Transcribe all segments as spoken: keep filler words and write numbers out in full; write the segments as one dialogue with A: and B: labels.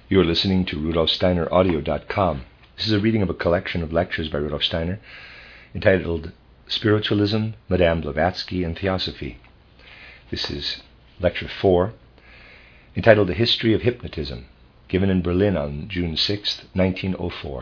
A: You are listening to Rudolf Steiner Audio dot com. This is a reading of a collection of lectures by Rudolf Steiner entitled Spiritualism, Madame Blavatsky, and Theosophy. This is lecture four, entitled The History of Hypnotism, given in Berlin on June sixth, nineteen oh four.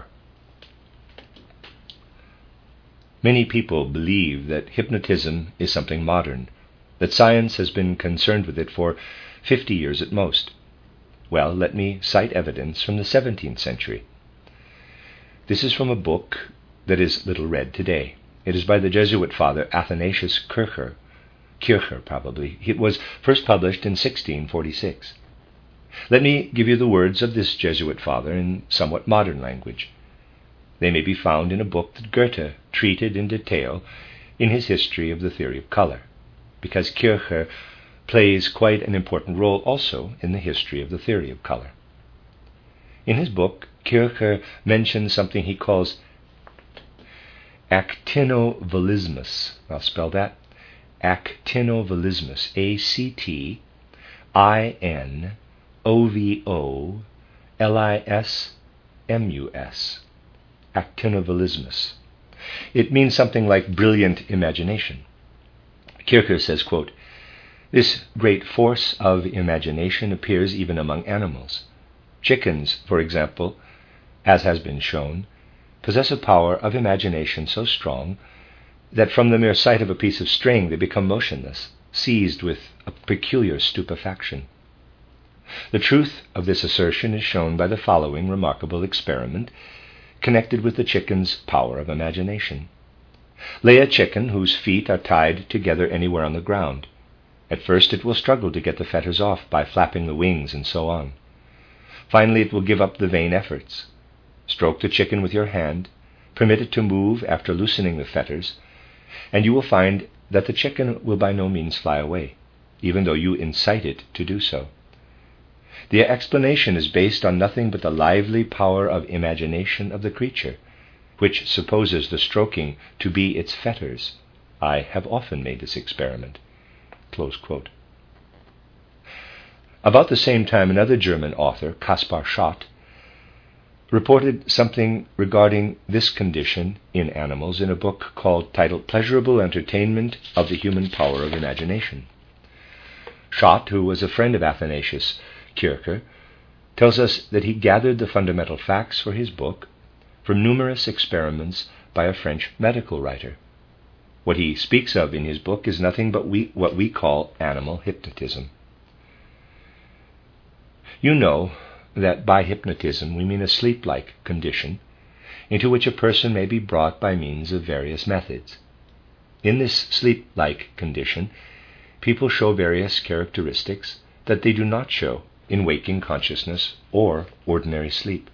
A: Many people believe that hypnotism is something modern, that science has been concerned with it for fifty years at most. Well, let me cite evidence from the seventeenth century. This is from a book that is little read today. It is by the Jesuit father Athanasius Kircher, Kircher probably. It was first published in sixteen forty-six. Let me give you the words of this Jesuit father in somewhat modern language. They may be found in a book that Goethe treated in detail in his History of the Theory of Color, because Kircher plays quite an important role also in the history of the theory of color. In his book, Kircher mentions something he calls actinovalismus. I'll spell that. Actinovalismus. A C T I N O V O L I S M U S. Actinovalismus. It means something like brilliant imagination. Kircher says, quote, "This great force of imagination appears even among animals. Chickens, for example, as has been shown, possess a power of imagination so strong that from the mere sight of a piece of string they become motionless, seized with a peculiar stupefaction. The truth of this assertion is shown by the following remarkable experiment connected with the chicken's power of imagination. Lay a chicken whose feet are tied together anywhere on the ground. At first it will struggle to get the fetters off by flapping the wings and so on. Finally it will give up the vain efforts. Stroke the chicken with your hand, permit it to move after loosening the fetters, and you will find that the chicken will by no means fly away, even though you incite it to do so. The explanation is based on nothing but the lively power of imagination of the creature, which supposes the stroking to be its fetters. I have often made this experiment." Close quote. About the same time, another German author, Kaspar Schott, reported something regarding this condition in animals in a book called titled Pleasurable Entertainment of the Human Power of Imagination. Schott, who was a friend of Athanasius Kircher, tells us that he gathered the fundamental facts for his book from numerous experiments by a French medical writer. What he speaks of in his book is nothing but we, what we call animal hypnotism. You know that by hypnotism we mean a sleep-like condition into which a person may be brought by means of various methods. In this sleep-like condition, people show various characteristics that they do not show in waking consciousness or ordinary sleep.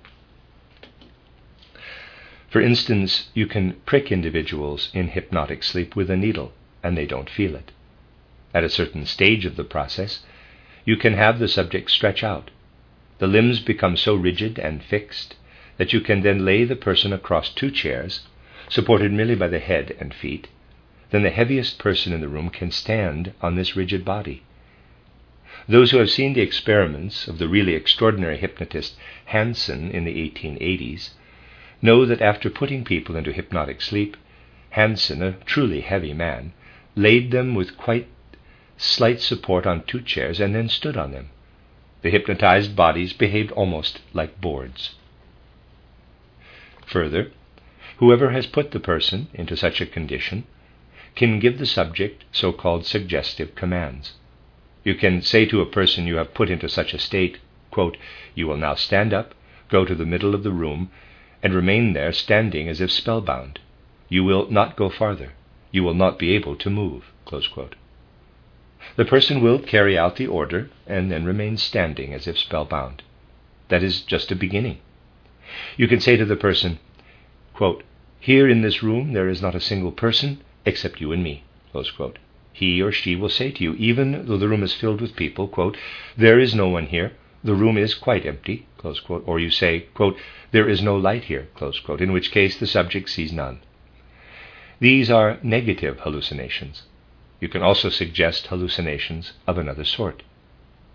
A: For instance, you can prick individuals in hypnotic sleep with a needle, and they don't feel it. At a certain stage of the process, you can have the subject stretch out. The limbs become so rigid and fixed that you can then lay the person across two chairs, supported merely by the head and feet. Then the heaviest person in the room can stand on this rigid body. Those who have seen the experiments of the really extraordinary hypnotist Hansen in the eighteen eighties know that after putting people into hypnotic sleep, Hansen, a truly heavy man, laid them with quite slight support on two chairs and then stood on them. The hypnotized bodies behaved almost like boards. Further, whoever has put the person into such a condition can give the subject so-called suggestive commands. You can say to a person you have put into such a state, quote, "You will now stand up, go to the middle of the room, and remain there standing as if spellbound. You will not go farther. You will not be able to move." Close quote. The person will carry out the order and then remain standing as if spellbound. That is just a beginning. You can say to the person, quote, "Here in this room there is not a single person except you and me." Close quote. He or she will say to you, even though the room is filled with people, quote, "There is no one here. The room is quite empty." Close quote. Or you say, quote, "There is no light here." Close quote. In which case the subject sees none. These are negative hallucinations. You can also suggest hallucinations of another sort.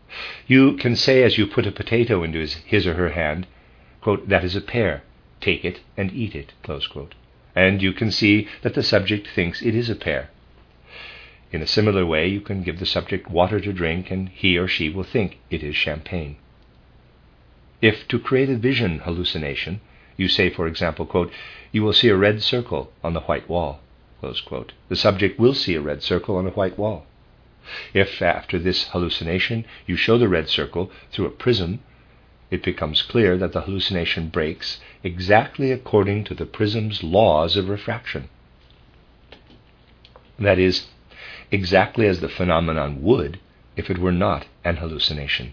A: You can say, as you put a potato into his, his or her hand, quote, "That is a pear. Take it and eat it," close quote. And you can see that the subject thinks it is a pear. In a similar way, you can give the subject water to drink, and he or she will think it is champagne. If to create a vision hallucination, you say, for example, quote, "You will see a red circle on the white wall," close quote, the subject will see a red circle on a white wall. If, after this hallucination, you show the red circle through a prism, it becomes clear that the hallucination breaks exactly according to the prism's laws of refraction. That is, exactly as the phenomenon would if it were not an hallucination.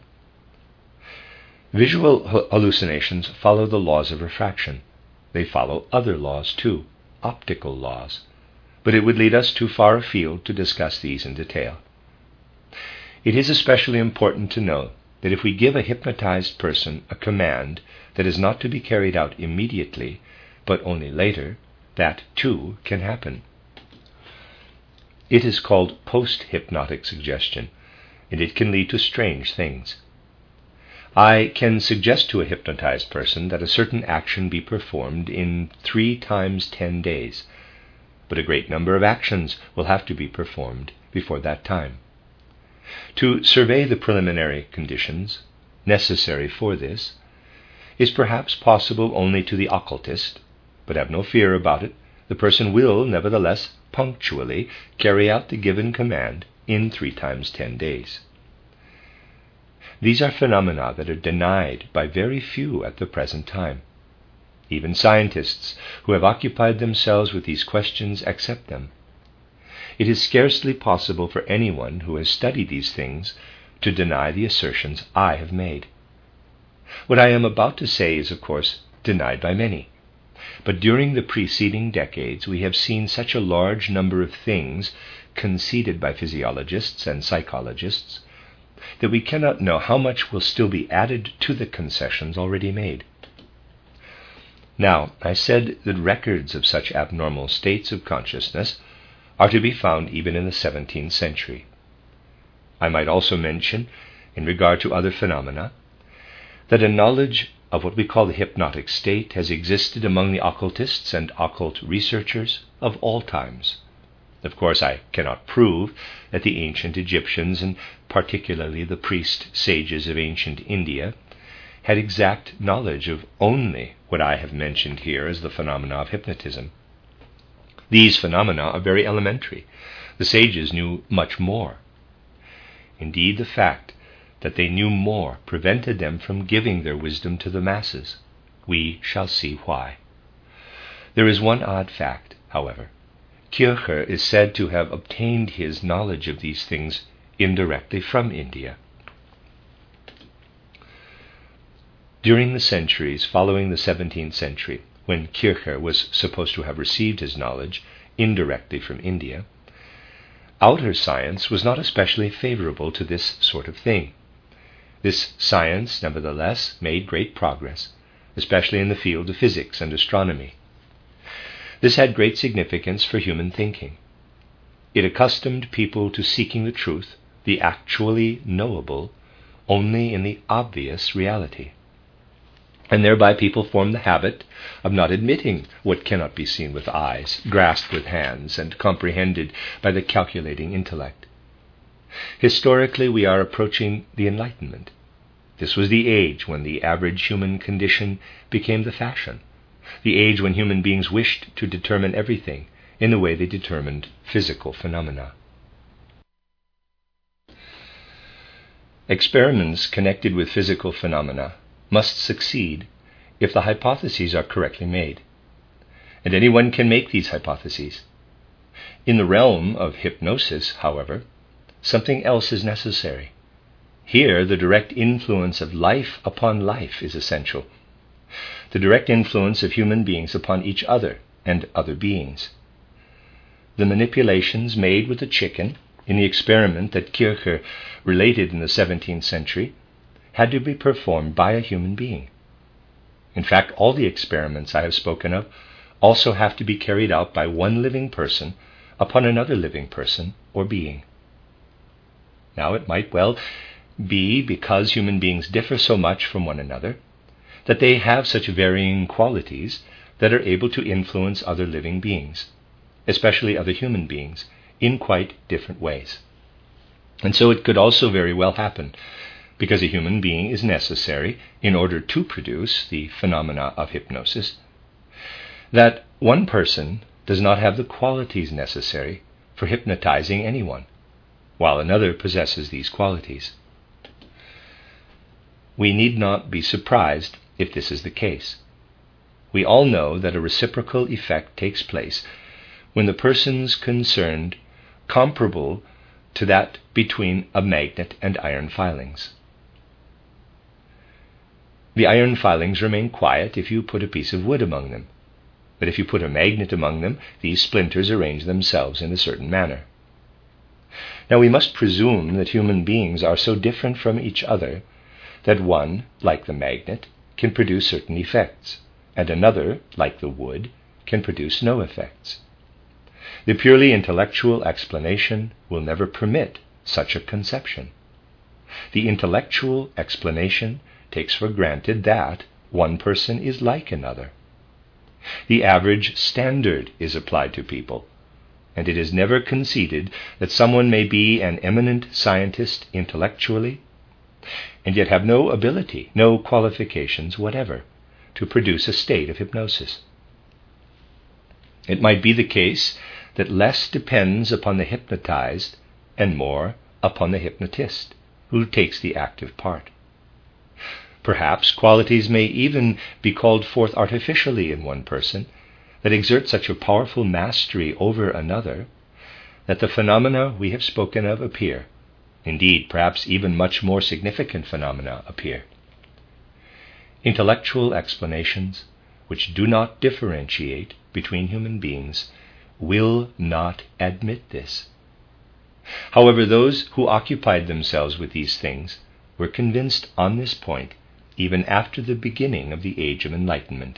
A: Visual hallucinations follow the laws of refraction. They follow other laws too, optical laws, but it would lead us too far afield to discuss these in detail. It is especially important to know that if we give a hypnotized person a command that is not to be carried out immediately, but only later, that too can happen. It is called post-hypnotic suggestion, and it can lead to strange things. I can suggest to a hypnotized person that a certain action be performed in three times ten days, but a great number of actions will have to be performed before that time. To survey the preliminary conditions necessary for this is perhaps possible only to the occultist, but have no fear about it. The person will, nevertheless, punctually carry out the given command in three times ten days. These are phenomena that are denied by very few at the present time. Even scientists who have occupied themselves with these questions accept them. It is scarcely possible for anyone who has studied these things to deny the assertions I have made. What I am about to say is, of course, denied by many. But during the preceding decades, we have seen such a large number of things conceded by physiologists and psychologists that we cannot know how much will still be added to the concessions already made. Now, I said that records of such abnormal states of consciousness are to be found even in the seventeenth century. I might also mention, in regard to other phenomena, that a knowledge of what we call the hypnotic state has existed among the occultists and occult researchers of all times. Of course, I cannot prove that the ancient Egyptians, and particularly the priest sages of ancient India, had exact knowledge of only what I have mentioned here as the phenomena of hypnotism. These phenomena are very elementary. The sages knew much more. Indeed, the fact that they knew more prevented them from giving their wisdom to the masses. We shall see why. There is one odd fact, however. Kircher is said to have obtained his knowledge of these things indirectly from India. During the centuries following the seventeenth century, when Kircher was supposed to have received his knowledge indirectly from India, outer science was not especially favorable to this sort of thing. This science, nevertheless, made great progress, especially in the field of physics and astronomy. This had great significance for human thinking. It accustomed people to seeking the truth, the actually knowable, only in the obvious reality. And thereby people formed the habit of not admitting what cannot be seen with eyes, grasped with hands, and comprehended by the calculating intellect. Historically, we are approaching the Enlightenment. This was the age when the average human condition became the fashion, the age when human beings wished to determine everything in the way they determined physical phenomena. Experiments connected with physical phenomena must succeed if the hypotheses are correctly made, and anyone can make these hypotheses. In the realm of hypnosis, however, something else is necessary. Here, the direct influence of life upon life is essential, the direct influence of human beings upon each other and other beings. The manipulations made with the chicken in the experiment that Kircher related in the seventeenth century had to be performed by a human being. In fact, all the experiments I have spoken of also have to be carried out by one living person upon another living person or being. Now, it might well be because human beings differ so much from one another, that they have such varying qualities that are able to influence other living beings, especially other human beings, in quite different ways. And so it could also very well happen, because a human being is necessary in order to produce the phenomena of hypnosis, that one person does not have the qualities necessary for hypnotizing anyone, while another possesses these qualities. We need not be surprised if this is the case. We all know that a reciprocal effect takes place when the persons concerned comparable to that between a magnet and iron filings. The iron filings remain quiet if you put a piece of wood among them, but if you put a magnet among them, these splinters arrange themselves in a certain manner. Now we must presume that human beings are so different from each other that one, like the magnet, can produce certain effects, and another, like the wood, can produce no effects. The purely intellectual explanation will never permit such a conception. The intellectual explanation takes for granted that one person is like another. The average standard is applied to people, and it is never conceded that someone may be an eminent scientist intellectually, and yet have no ability, no qualifications whatever, to produce a state of hypnosis. It might be the case that less depends upon the hypnotized and more upon the hypnotist, who takes the active part. Perhaps qualities may even be called forth artificially in one person that exert such a powerful mastery over another that the phenomena we have spoken of appear. Indeed, perhaps even much more significant phenomena appear. Intellectual explanations, which do not differentiate between human beings, will not admit this. However, those who occupied themselves with these things were convinced on this point even after the beginning of the Age of Enlightenment.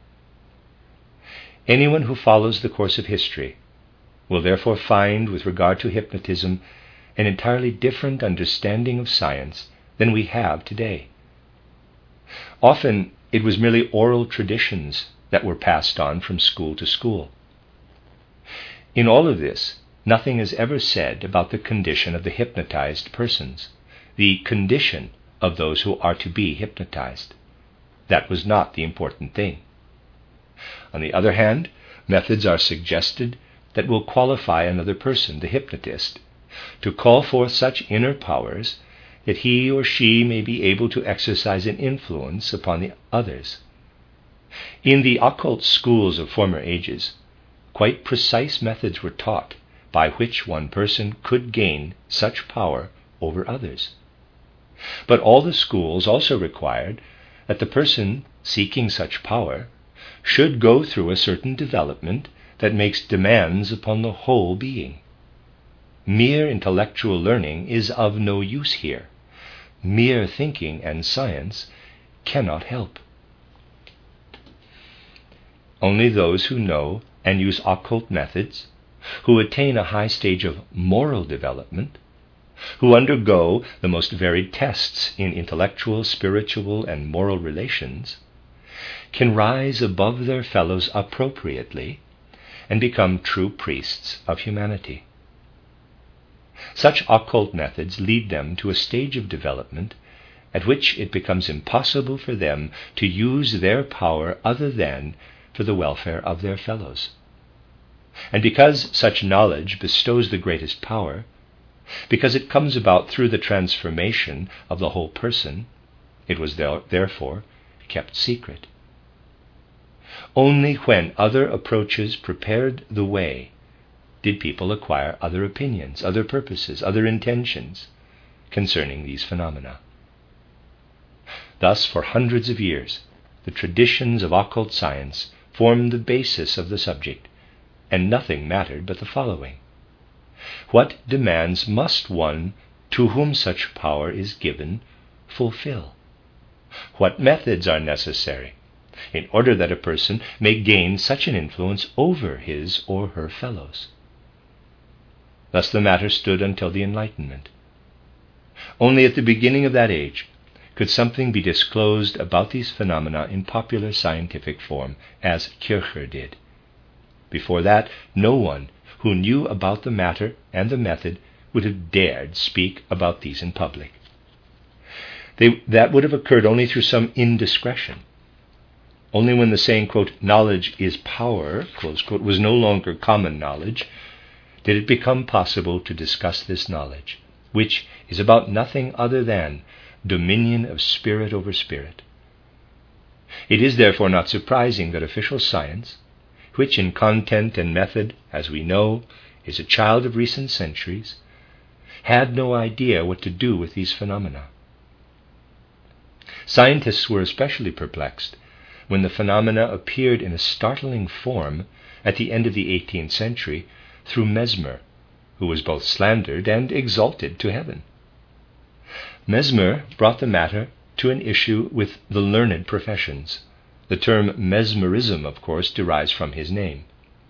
A: Anyone who follows the course of history will therefore find, with regard to hypnotism, an entirely different understanding of science than we have today. Often it was merely oral traditions that were passed on from school to school. In all of this, nothing is ever said about the condition of the hypnotized persons, the condition of those who are to be hypnotized. That was not the important thing. On the other hand, methods are suggested that will qualify another person, the hypnotist, to call forth such inner powers that he or she may be able to exercise an influence upon the others. In the occult schools of former ages, quite precise methods were taught by which one person could gain such power over others. But all the schools also required that the person seeking such power should go through a certain development that makes demands upon the whole being. Mere intellectual learning is of no use here. Mere thinking and science cannot help. Only those who know and use occult methods, who attain a high stage of moral development, who undergo the most varied tests in intellectual, spiritual, and moral relations, can rise above their fellows appropriately and become true priests of humanity. Such occult methods lead them to a stage of development at which it becomes impossible for them to use their power other than for the welfare of their fellows. And because such knowledge bestows the greatest power, because it comes about through the transformation of the whole person, it was therefore kept secret. Only when other approaches prepared the way did people acquire other opinions, other purposes, other intentions concerning these phenomena. Thus, for hundreds of years, the traditions of occult science formed the basis of the subject, and nothing mattered but the following. What demands must one to whom such power is given fulfill? What methods are necessary in order that a person may gain such an influence over his or her fellows? Thus the matter stood until the Enlightenment. Only at the beginning of that age could something be disclosed about these phenomena in popular scientific form, as Kircher did. Before that, no one who knew about the matter and the method would have dared speak about these in public. They, that would have occurred only through some indiscretion. Only when the saying, quote, knowledge is power, close quote, was no longer common knowledge, did it become possible to discuss this knowledge, which is about nothing other than dominion of spirit over spirit. It is therefore not surprising that official science, which in content and method, as we know, is a child of recent centuries, had no idea what to do with these phenomena. Scientists were especially perplexed when the phenomena appeared in a startling form at the end of the eighteenth century through Mesmer, who was both slandered and exalted to heaven. Mesmer brought the matter to an issue with the learned professions. The term mesmerism, of course, derives from his name.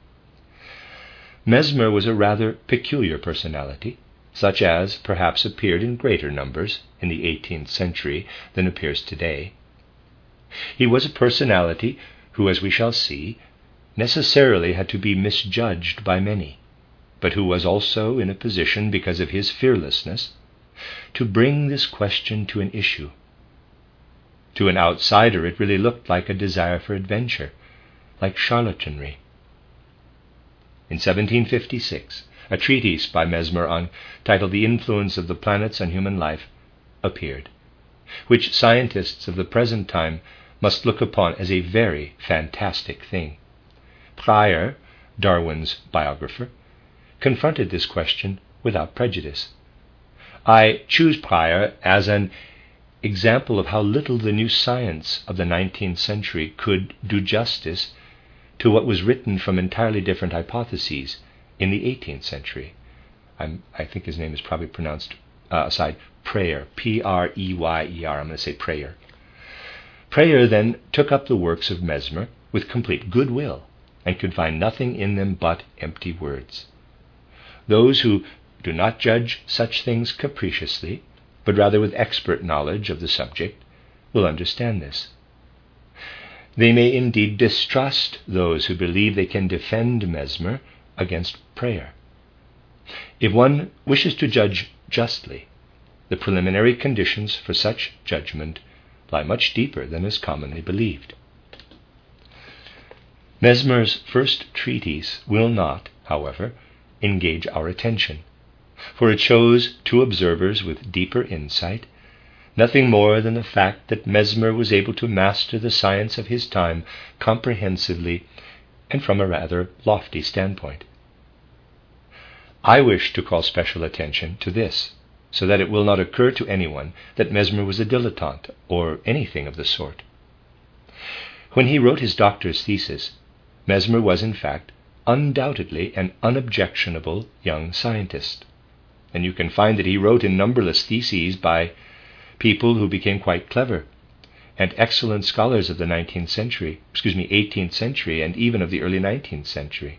A: Mesmer was a rather peculiar personality, such as perhaps appeared in greater numbers in the eighteenth century than appears today. He was a personality who, as we shall see, necessarily had to be misjudged by many, but who was also in a position, because of his fearlessness, to bring this question to an issue. To an outsider, it really looked like a desire for adventure, like charlatanry. In seventeen fifty-six, a treatise by Mesmer on, titled The Influence of the Planets on Human Life appeared, which scientists of the present time must look upon as a very fantastic thing. Preyer, Darwin's biographer, confronted this question without prejudice. I choose Preyer as an example of how little the new science of the nineteenth century could do justice to what was written from entirely different hypotheses in the eighteenth century. I'm, I think his name is probably pronounced, uh, aside, Preyer, P R E Y E R, I'm going to say Preyer. Preyer then took up the works of Mesmer with complete goodwill and could find nothing in them but empty words. Those who do not judge such things capriciously, but rather with expert knowledge of the subject, will understand this. They may indeed distrust those who believe they can defend Mesmer against Preyer. If one wishes to judge justly, the preliminary conditions for such judgment lie much deeper than is commonly believed. Mesmer's first treatise will not, however, engage our attention, for it shows to observers with deeper insight nothing more than the fact that Mesmer was able to master the science of his time comprehensively and from a rather lofty standpoint. I wish to call special attention to this, so that it will not occur to anyone that Mesmer was a dilettante or anything of the sort. When he wrote his doctor's thesis, Mesmer was in fact undoubtedly an unobjectionable young scientist, and you can find that he wrote in numberless theses by people who became quite clever and excellent scholars of the nineteenth century, excuse me, eighteenth century, and even of the early nineteenth century.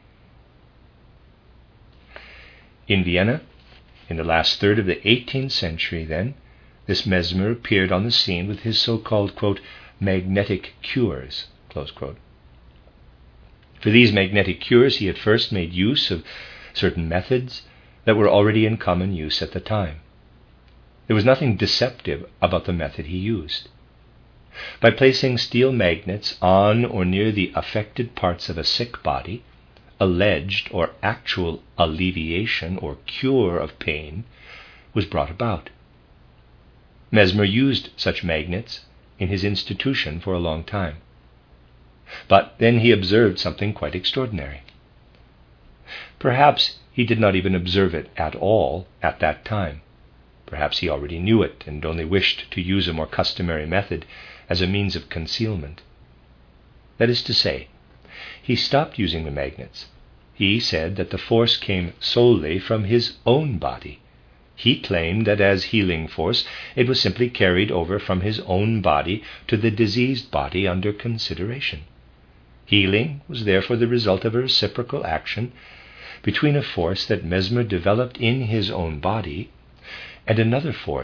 A: In Vienna, in the last third of the eighteenth century, then, this Mesmer appeared on the scene with his so-called, quote, magnetic cures, close quote. For these magnetic cures, he at first made use of certain methods that were already in common use at the time. There was nothing deceptive about the method he used. By placing steel magnets on or near the affected parts of a sick body, alleged or actual alleviation or cure of pain was brought about. Mesmer used such magnets in his institution for a long time. But then he observed something quite extraordinary. Perhaps he did not even observe it at all at that time. Perhaps he already knew it and only wished to use a more customary method as a means of concealment. That is to say, he stopped using the magnets. He said that the force came solely from his own body. He claimed that as healing force, it was simply carried over from his own body to the diseased body under consideration. Healing was therefore the result of a reciprocal action between a force that Mesmer developed in his own body and another force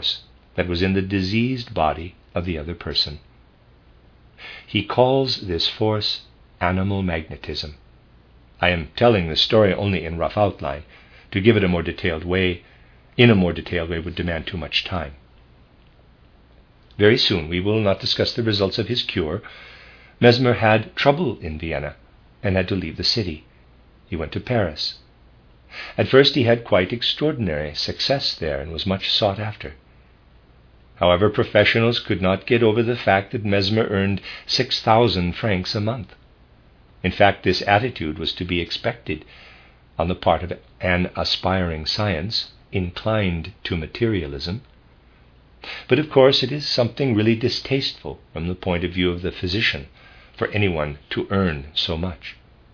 A: that was in the diseased body of the other person. He calls this force animal magnetism. I am telling this story only in rough outline. To give it a more detailed way, in a more detailed way would demand too much time. Very soon, we will not discuss the results of his cure. Mesmer had trouble in Vienna and had to leave the city. He went to Paris. At first he had quite extraordinary success there and was much sought after. However, professionals could not get over the fact that Mesmer earned six thousand francs a month. In fact, this attitude was to be expected on the part of an aspiring science inclined to materialism. But of course it is something really distasteful from the point of view of the physician for anyone to earn so much.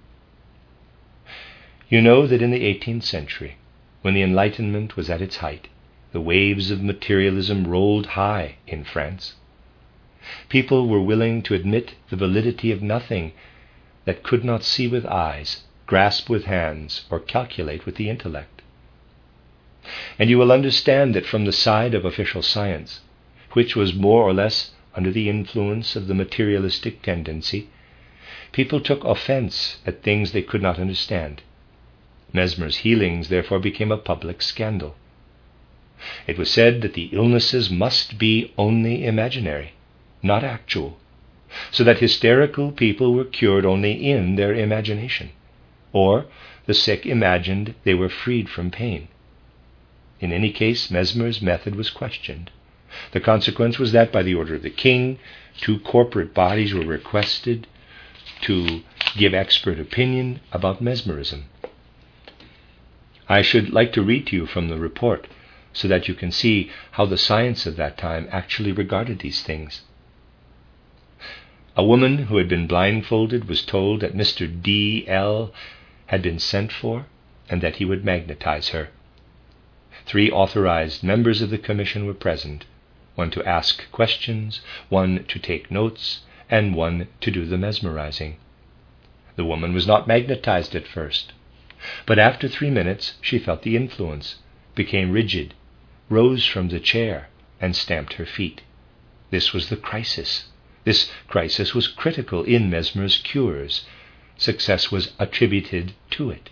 A: You know that in the eighteenth century, when the Enlightenment was at its height, the waves of materialism rolled high in France. People were willing to admit the validity of nothing that could not see with eyes, grasp with hands, or calculate with the intellect. And you will understand that from the side of official science, which was more or less under the influence of the materialistic tendency, people took offense at things they could not understand. Mesmer's healings therefore became a public scandal. It was said that the illnesses must be only imaginary, not actual, so that hysterical people were cured only in their imagination, or the sick imagined they were freed from pain. In any case, Mesmer's method was questioned. The consequence was that, by the order of the king, two corporate bodies were requested to give expert opinion about mesmerism. I should like to read to you from the report, so that you can see how the science of that time actually regarded these things. A woman who had been blindfolded was told that Mister D L had been sent for and that he would magnetize her. Three authorized members of the commission were present, one to ask questions, one to take notes, and one to do the mesmerizing. The woman was not magnetized at first, but after three minutes she felt the influence, became rigid, rose from the chair, and stamped her feet. This was the crisis. This crisis was critical in Mesmer's cures. Success was attributed to it.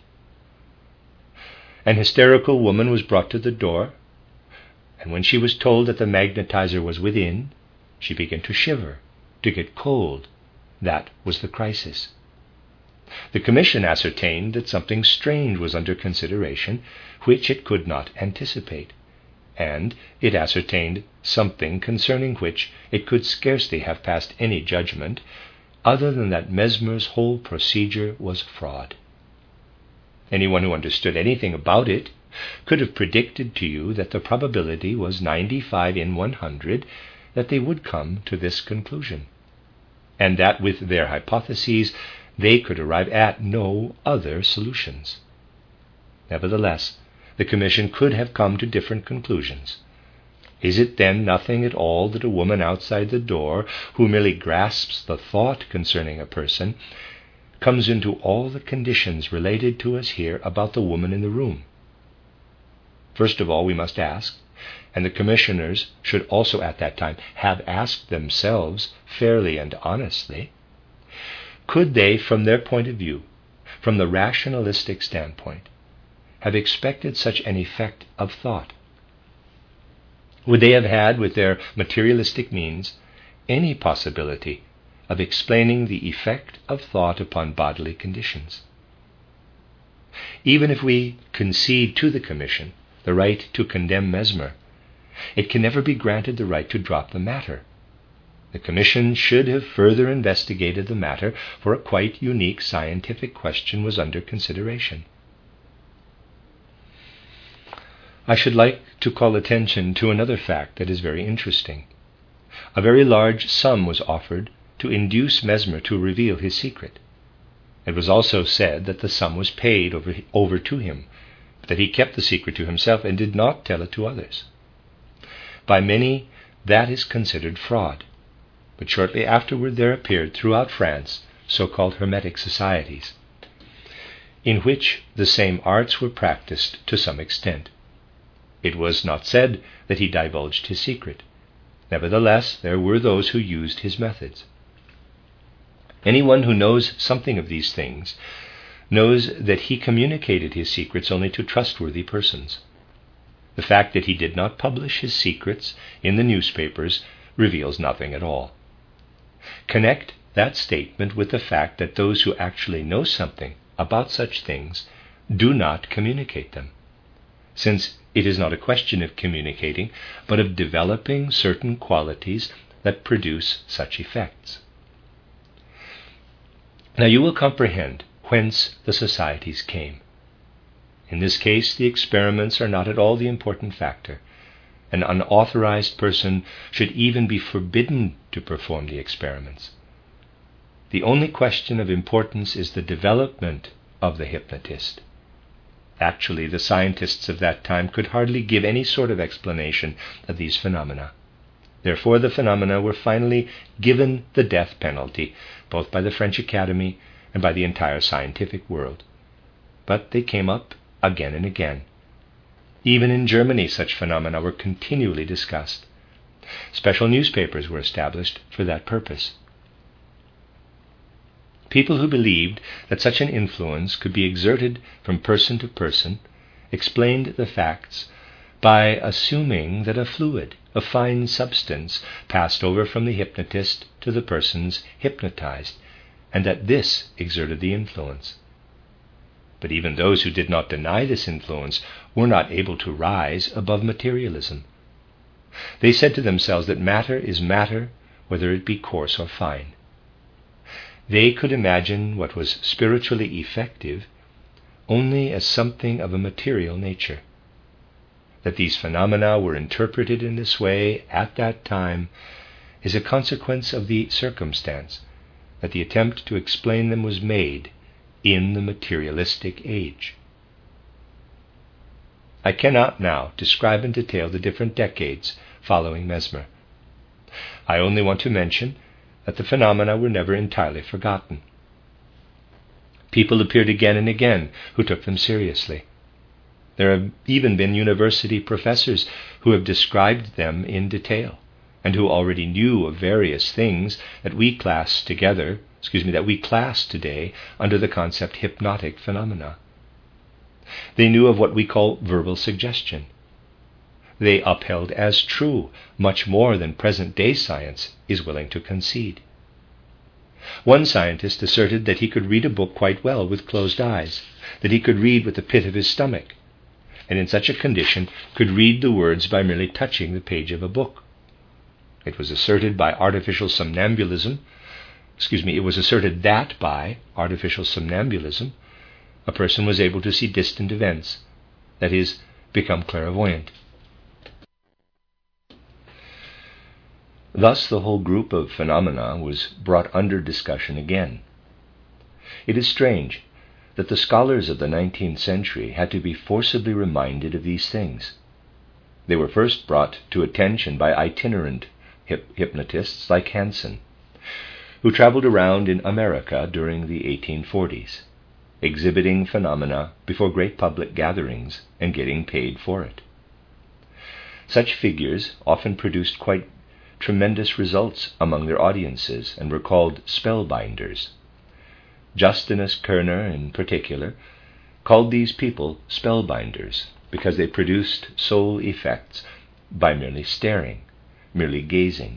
A: An hysterical woman was brought to the door, and when she was told that the magnetizer was within, she began to shiver, to get cold. That was the crisis. The commission ascertained that something strange was under consideration, which it could not anticipate, and it ascertained something concerning which it could scarcely have passed any judgment, other than that Mesmer's whole procedure was fraud. Anyone who understood anything about it could have predicted to you that the probability was ninety-five in one hundred that they would come to this conclusion, and that with their hypotheses they could arrive at no other solutions. Nevertheless, the commission could have come to different conclusions. Is it then nothing at all that a woman outside the door, who merely grasps the thought concerning a person, comes into all the conditions related to us here about the woman in the room? First of all, we must ask, and the commissioners should also at that time have asked themselves fairly and honestly, could they, from their point of view, from the rationalistic standpoint, have expected such an effect of thought? Would they have had, with their materialistic means, any possibility of explaining the effect of thought upon bodily conditions? Even if we concede to the commission the right to condemn Mesmer, it can never be granted the right to drop the matter. The commission should have further investigated the matter, for a quite unique scientific question was under consideration. I should like to call attention to another fact that is very interesting. A very large sum was offered to induce Mesmer to reveal his secret. It was also said that the sum was paid over, over to him, but that he kept the secret to himself and did not tell it to others. By many, that is considered fraud, but shortly afterward there appeared throughout France so-called Hermetic societies, in which the same arts were practiced to some extent. It was not said that he divulged his secret. Nevertheless, there were those who used his methods. Anyone who knows something of these things knows that he communicated his secrets only to trustworthy persons. The fact that he did not publish his secrets in the newspapers reveals nothing at all. Connect that statement with the fact that those who actually know something about such things do not communicate them, since it is not a question of communicating, but of developing certain qualities that produce such effects. Now you will comprehend whence the societies came. In this case, the experiments are not at all the important factor. An unauthorized person should even be forbidden to perform the experiments. The only question of importance is the development of the hypnotist. Actually, the scientists of that time could hardly give any sort of explanation of these phenomena. Therefore, the phenomena were finally given the death penalty, both by the French Academy and by the entire scientific world. But they came up again and again. Even in Germany, such phenomena were continually discussed. Special newspapers were established for that purpose. People who believed that such an influence could be exerted from person to person explained the facts by assuming that a fluid, a fine substance, passed over from the hypnotist to the persons hypnotized, and that this exerted the influence. But even those who did not deny this influence were not able to rise above materialism. They said to themselves that matter is matter, whether it be coarse or fine. They could imagine what was spiritually effective only as something of a material nature. That these phenomena were interpreted in this way at that time is a consequence of the circumstance that the attempt to explain them was made in the materialistic age. I cannot now describe in detail the different decades following Mesmer. I only want to mention that the phenomena were never entirely forgotten. People appeared again and again who took them seriously. There have even been university professors who have described them in detail, and who already knew of various things that we class together, excuse me, that we class today under the concept hypnotic phenomena. They knew of what we call verbal suggestion. They upheld as true much more than present-day science is willing to concede. One scientist asserted that he could read a book quite well with closed eyes, that he could read with the pit of his stomach, and in such a condition could read the words by merely touching the page of a book. It was asserted by artificial somnambulism, excuse me, it was asserted that by artificial somnambulism, a person was able to see distant events, that is, become clairvoyant. Thus the whole group of phenomena was brought under discussion again. It is strange that the scholars of the nineteenth century had to be forcibly reminded of these things. They were first brought to attention by itinerant hip- hypnotists like Hansen, who traveled around in America during the eighteen forties, exhibiting phenomena before great public gatherings and getting paid for it. Such figures often produced quite tremendous results among their audiences and were called spellbinders. Justinus Kerner, in particular, called these people spellbinders because they produced soul effects by merely staring, merely gazing.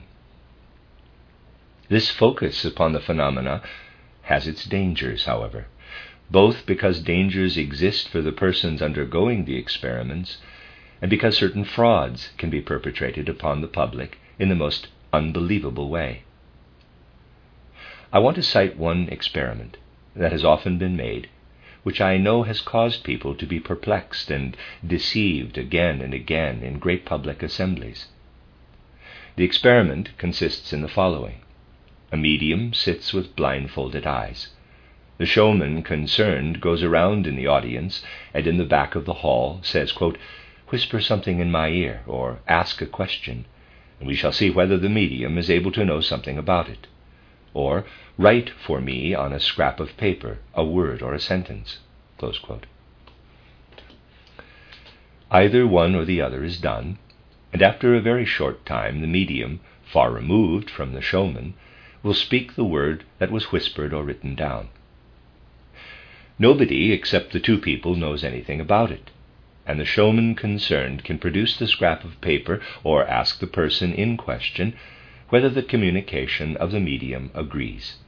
A: This focus upon the phenomena has its dangers, however, both because dangers exist for the persons undergoing the experiments and because certain frauds can be perpetrated upon the public in the most unbelievable way. I want to cite one experiment that has often been made, which I know has caused people to be perplexed and deceived again and again in great public assemblies. The experiment consists in the following. A medium sits with blindfolded eyes. The showman concerned goes around in the audience and in the back of the hall says, quote, "Whisper something in my ear," or "ask a question, and we shall see whether the medium is able to know something about it," or "write for me on a scrap of paper a word or a sentence," close quote. Either one or the other is done, and after a very short time the medium, far removed from the showman, will speak the word that was whispered or written down. Nobody except the two people knows anything about it, and the showman concerned can produce the scrap of paper or ask the person in question whether the communication of the medium agrees.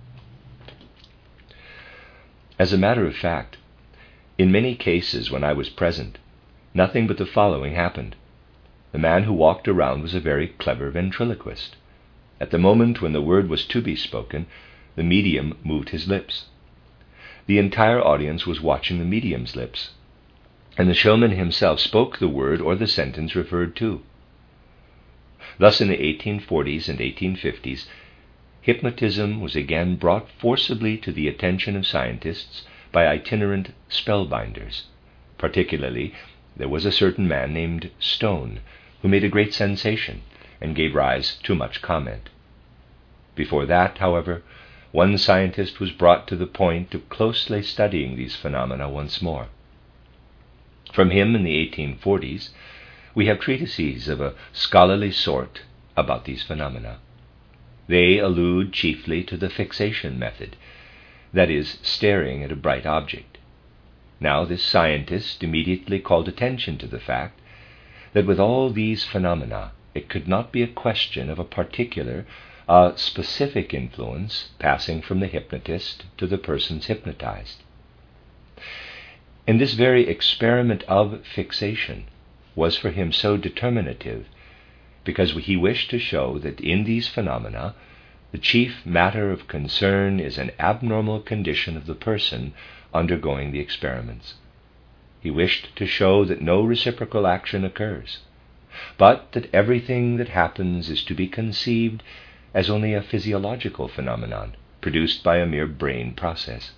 A: As a matter of fact, in many cases when I was present, nothing but the following happened. The man who walked around was a very clever ventriloquist. At the moment when the word was to be spoken, the medium moved his lips. The entire audience was watching the medium's lips, and the showman himself spoke the word or the sentence referred to. Thus, in the eighteen forties and eighteen fifties, hypnotism was again brought forcibly to the attention of scientists by itinerant spellbinders. Particularly, there was a certain man named Stone, who made a great sensation and gave rise to much comment. Before that, however, one scientist was brought to the point of closely studying these phenomena once more. From him in the eighteen forties, we have treatises of a scholarly sort about these phenomena. They allude chiefly to the fixation method, that is, staring at a bright object. Now this scientist immediately called attention to the fact that with all these phenomena it could not be a question of a particular, a specific influence passing from the hypnotist to the persons hypnotized. And this very experiment of fixation was for him so determinative, because he wished to show that in these phenomena the chief matter of concern is an abnormal condition of the person undergoing the experiments. He wished to show that no reciprocal action occurs, but that everything that happens is to be conceived as only a physiological phenomenon produced by a mere brain process.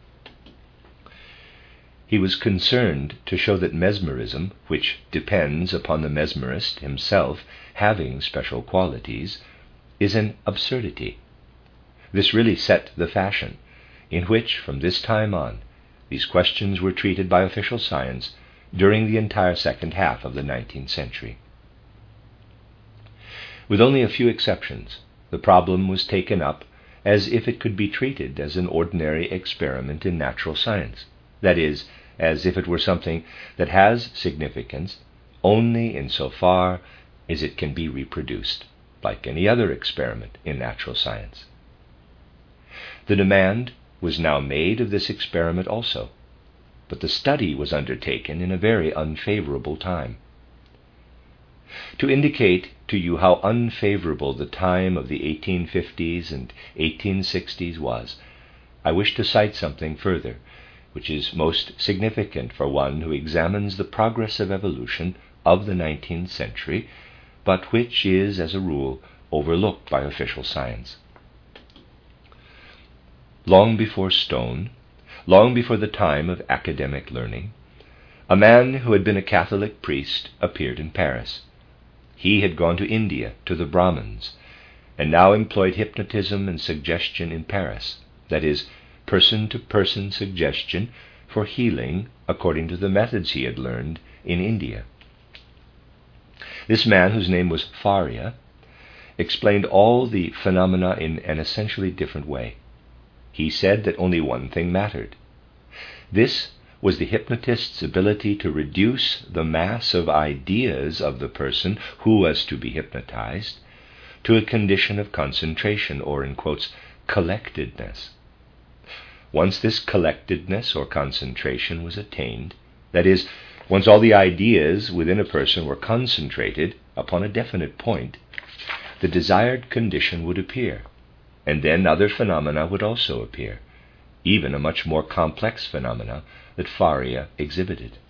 A: He was concerned to show that mesmerism, which depends upon the mesmerist himself having special qualities, is an absurdity. This really set the fashion, in which, from this time on, these questions were treated by official science during the entire second half of the nineteenth century. With only a few exceptions, the problem was taken up as if it could be treated as an ordinary experiment in natural science, that is, as if it were something that has significance only insofar as it can be reproduced, like any other experiment in natural science. The demand was now made of this experiment also, but the study was undertaken in a very unfavorable time. To indicate to you how unfavorable the time of the eighteen fifties and eighteen sixties was, I wish to cite something further, which is most significant for one who examines the progress of evolution of the nineteenth century, but which is, as a rule, overlooked by official science. Long before Stone, long before the time of academic learning, a man who had been a Catholic priest appeared in Paris. He had gone to India, to the Brahmins, and now employed hypnotism and suggestion in Paris, that is, person-to-person suggestion for healing according to the methods he had learned in India. This man, whose name was Faria, explained all the phenomena in an essentially different way. He said that only one thing mattered. This was the hypnotist's ability to reduce the mass of ideas of the person who was to be hypnotized to a condition of concentration, or, in quotes, collectedness. Once this collectedness or concentration was attained, that is, once all the ideas within a person were concentrated upon a definite point, the desired condition would appear, and then other phenomena would also appear, even a much more complex phenomena that Faria exhibited.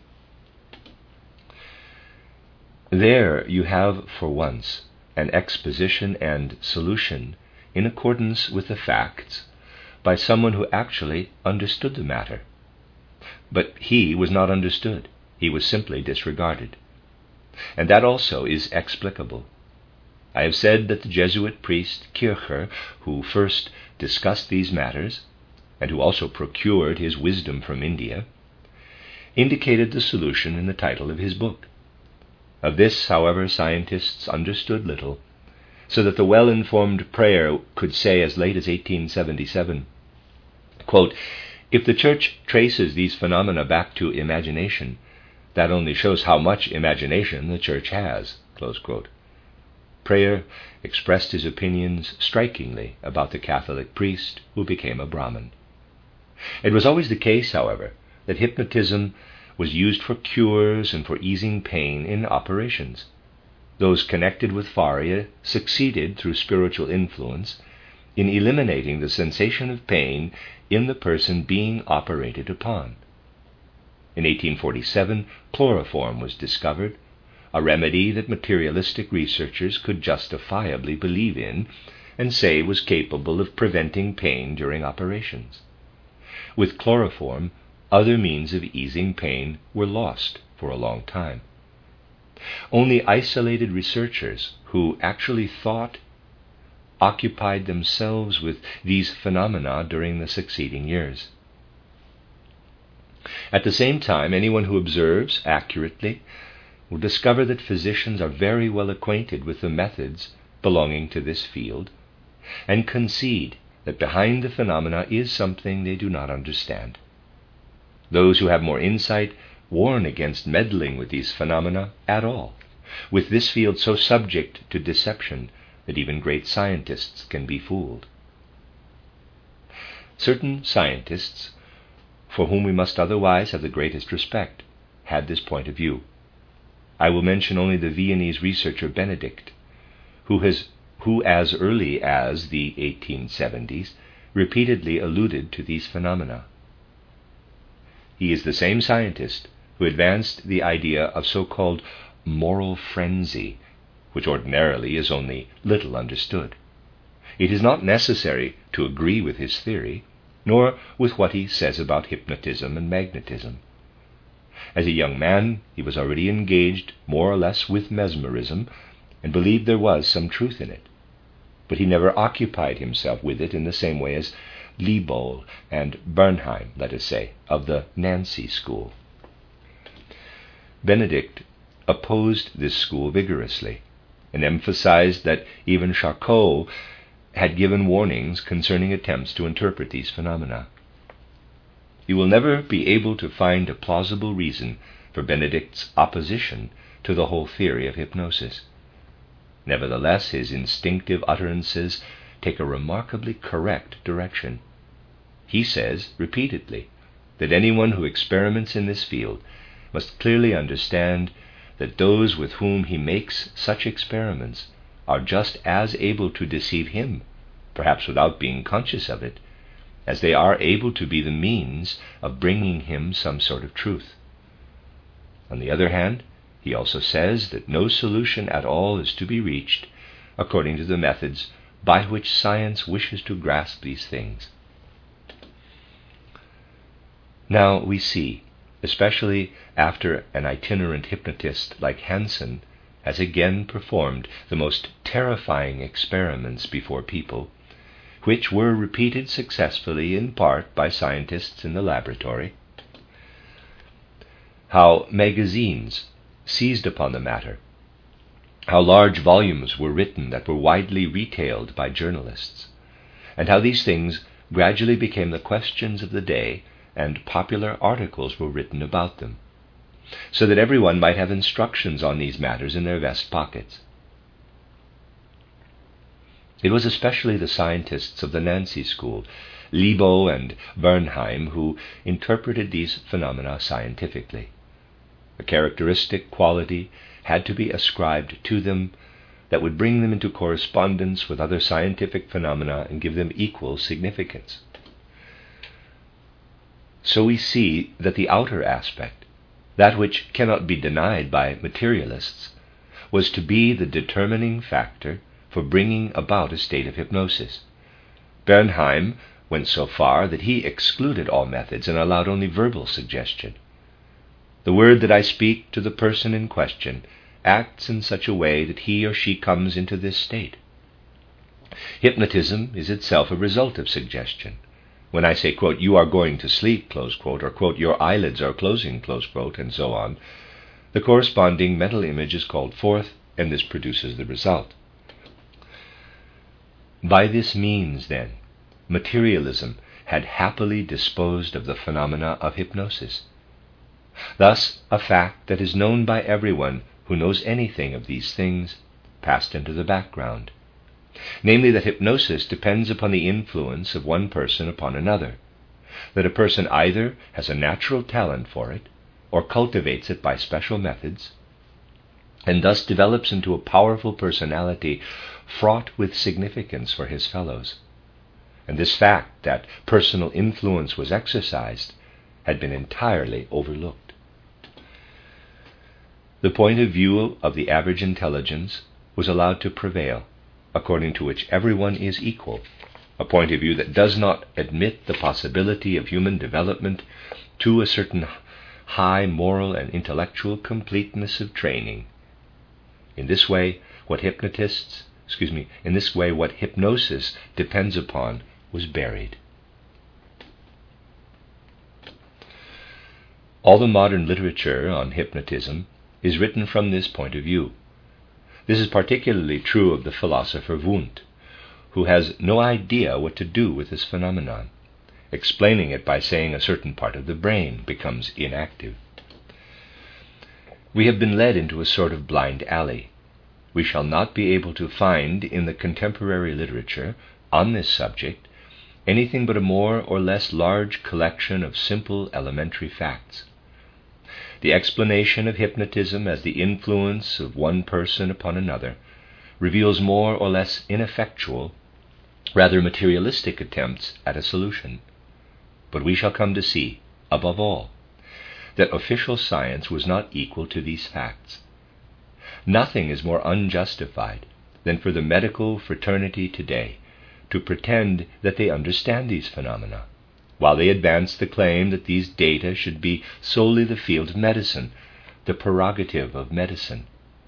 A: There you have, for once, an exposition and solution in accordance with the facts by someone who actually understood the matter. But he was not understood. He was simply disregarded. And that also is explicable. I have said that the Jesuit priest Kircher, who first discussed these matters, and who also procured his wisdom from India, indicated the solution in the title of his book. Of this, however, scientists understood little, so that the well-informed Preyer could say as late as eighteen seventy-seven, quote, "If the Church traces these phenomena back to imagination, that only shows how much imagination the Church has." Close quote. Preyer expressed his opinions strikingly about the Catholic priest who became a Brahmin. It was always the case, however, that hypnotism was used for cures and for easing pain in operations. Those connected with Faria succeeded, through spiritual influence, in eliminating the sensation of pain in the person being operated upon. In eighteen forty-seven, chloroform was discovered, a remedy that materialistic researchers could justifiably believe in and say was capable of preventing pain during operations. With chloroform, other means of easing pain were lost for a long time. Only isolated researchers who actually thought occupied themselves with these phenomena during the succeeding years. At the same time, anyone who observes accurately will discover that physicians are very well acquainted with the methods belonging to this field, and concede that behind the phenomena is something they do not understand. Those who have more insight warn against meddling with these phenomena at all, with this field so subject to deception that even great scientists can be fooled. Certain scientists, for whom we must otherwise have the greatest respect, had this point of view. I will mention only the Viennese researcher Benedict, who has who as early as the eighteen seventies repeatedly alluded to these phenomena. He is the same scientist who advanced the idea of so-called moral frenzy, which ordinarily is only little understood. It is not necessary to agree with his theory, nor with what he says about hypnotism and magnetism. As a young man, he was already engaged more or less with mesmerism, and believed there was some truth in it. But he never occupied himself with it in the same way as Liebold and Bernheim, let us say, of the Nancy school. Benedict opposed this school vigorously, and emphasized that even Charcot had given warnings concerning attempts to interpret these phenomena. You will never be able to find a plausible reason for Benedict's opposition to the whole theory of hypnosis. Nevertheless, his instinctive utterances take a remarkably correct direction. He says repeatedly that anyone who experiments in this field must clearly understand that those with whom he makes such experiments are just as able to deceive him, perhaps without being conscious of it, as they are able to be the means of bringing him some sort of truth. On the other hand, he also says that no solution at all is to be reached according to the methods by which science wishes to grasp these things. Now we see, especially after an itinerant hypnotist like Hansen has again performed the most terrifying experiments before people, which were repeated successfully in part by scientists in the laboratory, how magazines seized upon the matter, how large volumes were written that were widely retailed by journalists, and how these things gradually became the questions of the day, and popular articles were written about them, so that everyone might have instructions on these matters in their vest pockets. It was especially the scientists of the Nancy school, Liebold and Bernheim, who interpreted these phenomena scientifically. A characteristic quality had to be ascribed to them that would bring them into correspondence with other scientific phenomena and give them equal significance. So we see that the outer aspect, that which cannot be denied by materialists, was to be the determining factor for bringing about a state of hypnosis. Bernheim went so far that he excluded all methods and allowed only verbal suggestion. The word that I speak to the person in question acts in such a way that he or she comes into this state. Hypnotism is itself a result of suggestion. When I say, quote, you are going to sleep, close quote, or, quote, your eyelids are closing, close quote, and so on, the corresponding mental image is called forth, and this produces the result. By this means, then, materialism had happily disposed of the phenomena of hypnosis. Thus, a fact that is known by everyone who knows anything of these things passed into the background, namely that hypnosis depends upon the influence of one person upon another, that a person either has a natural talent for it or cultivates it by special methods, and thus develops into a powerful personality fraught with significance for his fellows. And this fact that personal influence was exercised had been entirely overlooked. The point of view of the average intelligence was allowed to prevail, according to which everyone is equal, a point of view that does not admit the possibility of human development to a certain high moral and intellectual completeness of training. In this way, what hypnotists, excuse me, in this way, what hypnosis depends upon was buried. All the modern literature on hypnotism is written from this point of view. This is particularly true of the philosopher Wundt, who has no idea what to do with this phenomenon, explaining it by saying a certain part of the brain becomes inactive. We have been led into a sort of blind alley. We shall not be able to find in the contemporary literature on this subject anything but a more or less large collection of simple elementary facts. The explanation of hypnotism as the influence of one person upon another reveals more or less ineffectual, rather materialistic attempts at a solution. But we shall come to see, above all, that official science was not equal to these facts. Nothing is more unjustified than for the medical fraternity today to pretend that they understand these phenomena, while they advance the claim that these data should be solely the field of medicine, the prerogative of medicine.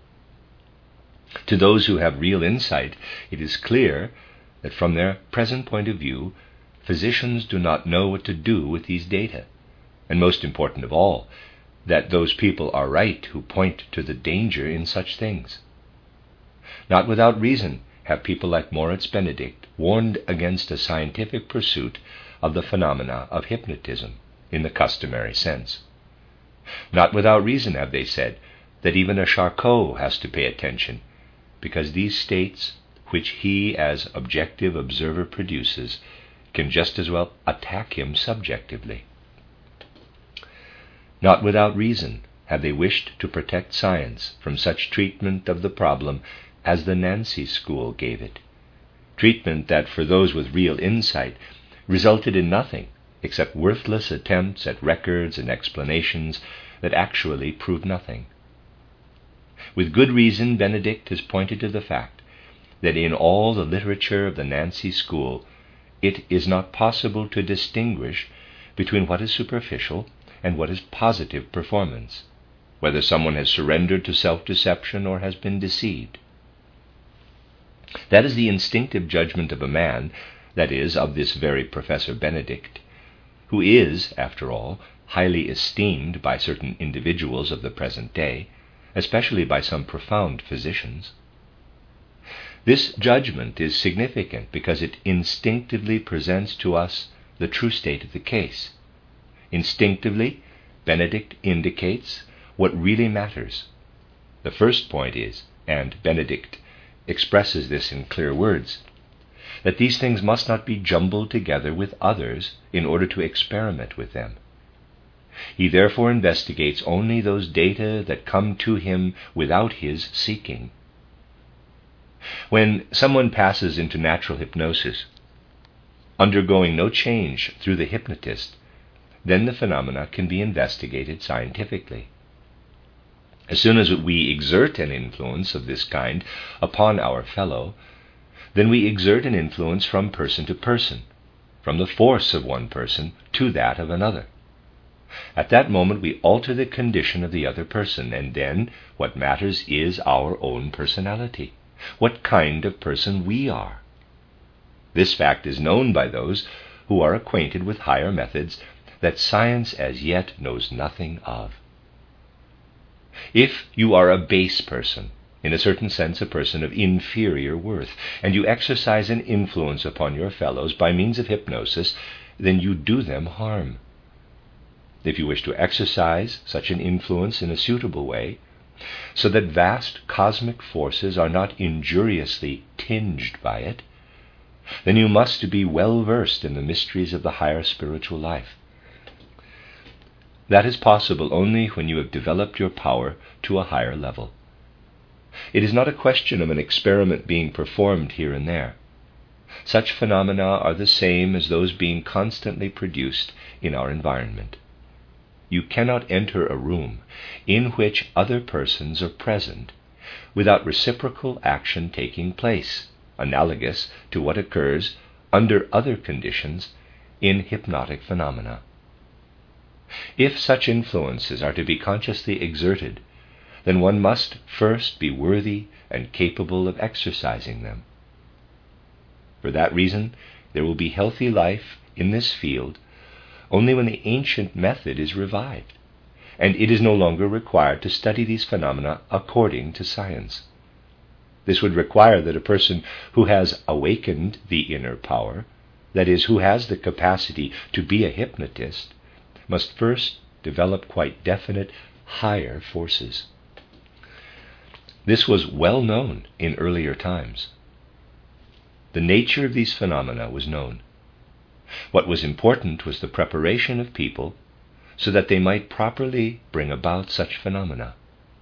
A: To those who have real insight, it is clear that from their present point of view, physicians do not know what to do with these data, and most important of all, that those people are right who point to the danger in such things. Not without reason have people like Moritz Benedict warned against a scientific pursuit of the phenomena of hypnotism in the customary sense. Not without reason have they said that even a Charcot has to pay attention, because these states which he as objective observer produces can just as well attack him subjectively. Not without reason have they wished to protect science from such treatment of the problem as the Nancy School gave it, treatment that for those with real insight resulted in nothing except worthless attempts at records and explanations that actually prove nothing. With good reason, Benedict has pointed to the fact that in all the literature of the Nancy School, it is not possible to distinguish between what is superficial and what is positive performance, whether someone has surrendered to self-deception or has been deceived. That is the instinctive judgment of a man, that is, of this very Professor Benedict, who is, after all, highly esteemed by certain individuals of the present day, especially by some profound physicians. This judgment is significant because it instinctively presents to us the true state of the case. Instinctively, Benedict indicates what really matters. The first point is, and Benedict expresses this in clear words, that these things must not be jumbled together with others in order to experiment with them. He therefore investigates only those data that come to him without his seeking. When someone passes into natural hypnosis, undergoing no change through the hypnotist, then the phenomena can be investigated scientifically. As soon as we exert an influence of this kind upon our fellow, then we exert an influence from person to person, from the force of one person to that of another. At that moment we alter the condition of the other person, and then what matters is our own personality, what kind of person we are. This fact is known by those who are acquainted with higher methods that science as yet knows nothing of. If you are a base person, in a certain sense a person of inferior worth, and you exercise an influence upon your fellows by means of hypnosis, then you do them harm. If you wish to exercise such an influence in a suitable way, so that vast cosmic forces are not injuriously tinged by it, then you must be well versed in the mysteries of the higher spiritual life. That is possible only when you have developed your power to a higher level. It is not a question of an experiment being performed here and there. Such phenomena are the same as those being constantly produced in our environment. You cannot enter a room in which other persons are present without reciprocal action taking place, analogous to what occurs under other conditions in hypnotic phenomena. If such influences are to be consciously exerted, then one must first be worthy and capable of exercising them. For that reason, there will be healthy life in this field only when the ancient method is revived, and it is no longer required to study these phenomena according to science. This would require that a person who has awakened the inner power, that is, who has the capacity to be a hypnotist, must first develop quite definite higher forces. This was well known in earlier times. The nature of these phenomena was known. What was important was the preparation of people so that they might properly bring about such phenomena.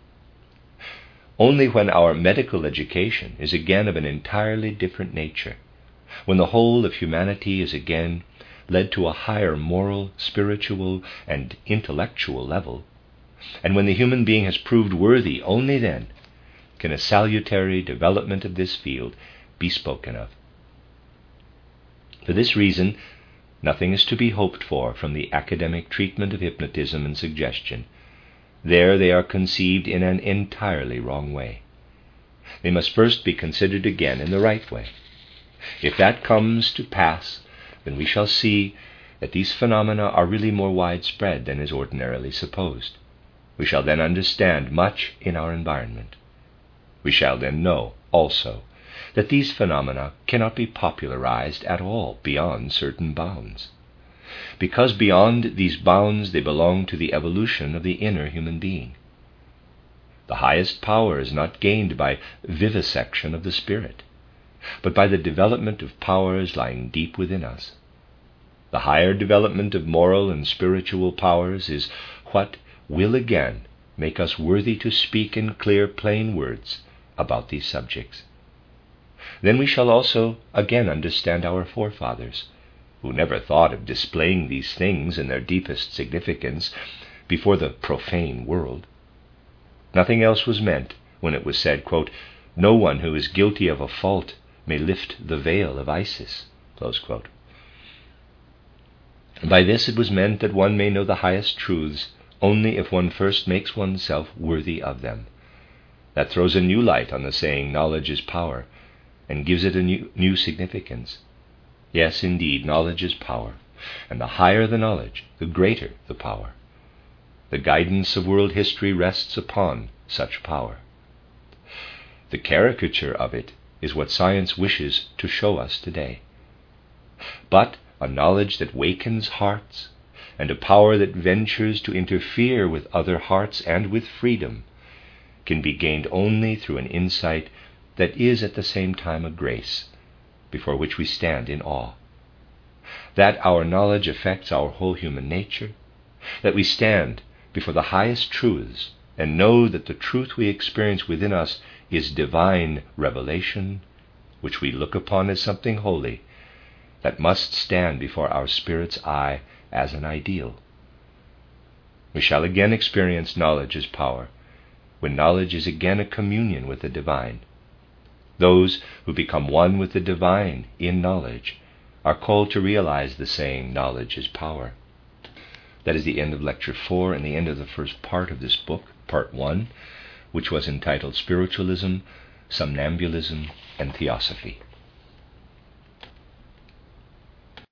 A: Only when our medical education is again of an entirely different nature, when the whole of humanity is again led to a higher moral, spiritual, and intellectual level, and when the human being has proved worthy, only then can a salutary development of this field be spoken of. For this reason, nothing is to be hoped for from the academic treatment of hypnotism and suggestion. There they are conceived in an entirely wrong way. They must first be considered again in the right way. If that comes to pass, then we shall see that these phenomena are really more widespread than is ordinarily supposed. We shall then understand much in our environment. We shall then know, also, that these phenomena cannot be popularized at all beyond certain bounds, because beyond these bounds they belong to the evolution of the inner human being. The highest power is not gained by vivisection of the spirit, but by the development of powers lying deep within us. The higher development of moral and spiritual powers is what will again make us worthy to speak in clear, plain words about these subjects. Then we shall also again understand our forefathers, who never thought of displaying these things in their deepest significance before the profane world. Nothing else was meant when it was said, quote, "No one who is guilty of a fault may lift the veil of Isis." Close quote. By this it was meant that one may know the highest truths only if one first makes oneself worthy of them. That throws a new light on the saying, knowledge is power, and gives it a new, new significance. Yes, indeed, knowledge is power, and the higher the knowledge, the greater the power. The guidance of world history rests upon such power. The caricature of it is what science wishes to show us today. But a knowledge that wakens hearts, and a power that ventures to interfere with other hearts and with freedom, can be gained only through an insight that is at the same time a grace, before which we stand in awe. That our knowledge affects our whole human nature, that we stand before the highest truths and know that the truth we experience within us is divine revelation, which we look upon as something holy, that must stand before our spirit's eye as an ideal. We shall again experience knowledge as power, when knowledge is again a communion with the divine. Those who become one with the divine in knowledge are called to realize the saying, knowledge is power. That is the end of Lecture four and the end of the first part of this book, Part one, which was entitled Spiritualism, Somnambulism, and Theosophy.